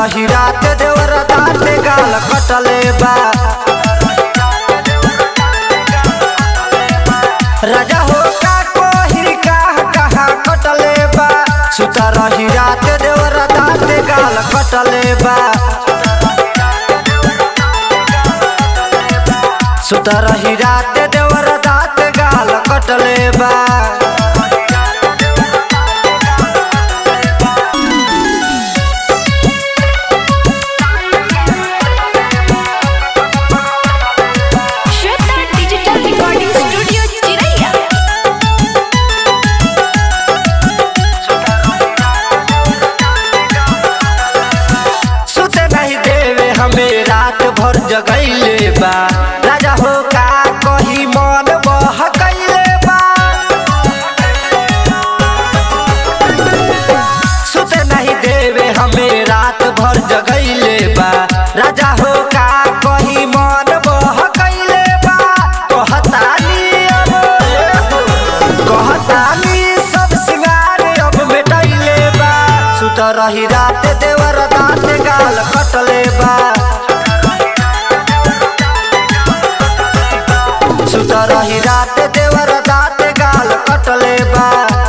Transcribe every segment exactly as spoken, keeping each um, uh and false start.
रही रात देवर दाँत गाल कटले बा। राजा हो का कोही कहा कहा कटले बा। सुता रही रात देवर दाँत गाल कटले बा। सुता रही रात देवर दाँत गाल कटले बा। रात भर जगैले बा। राजा हो का कही मन बहकैले बा। सुते नहीं देवे हमें रात भर जगैले बा। राजा हो का कही मन बहकैले बा। कहतानी अब कहतानी सब सिंगार अब मिटैले बा। सुत रही रात देवर दाँत गाल कटले बा। सुत रही रात देवर दाँत गाल कटले बा।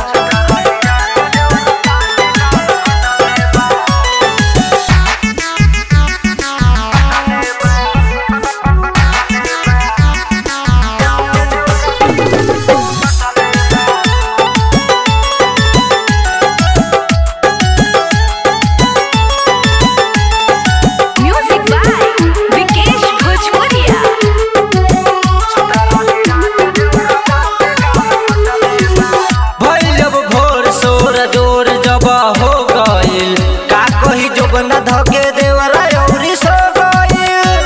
न धके देवर औरी सो गइल।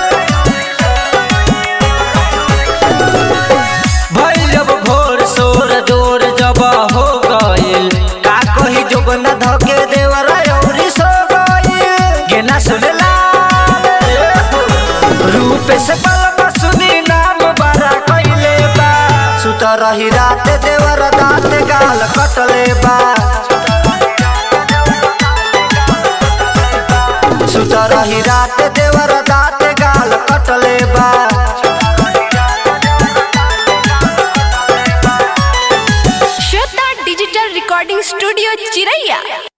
भइल जब भोर सोर जोर जब हो गइल। का कही जब न धके देवर औरी सो गइल। गेना सुनला रूप से बलम सुनी नाम बड़ा कइले बा। सुत रही रात देवर दाँत गाल कटले बा। सुत रही रात देवर दाँत गाल कटले बा। श्वेता डिजिटल रिकॉर्डिंग स्टूडियो चिरैया।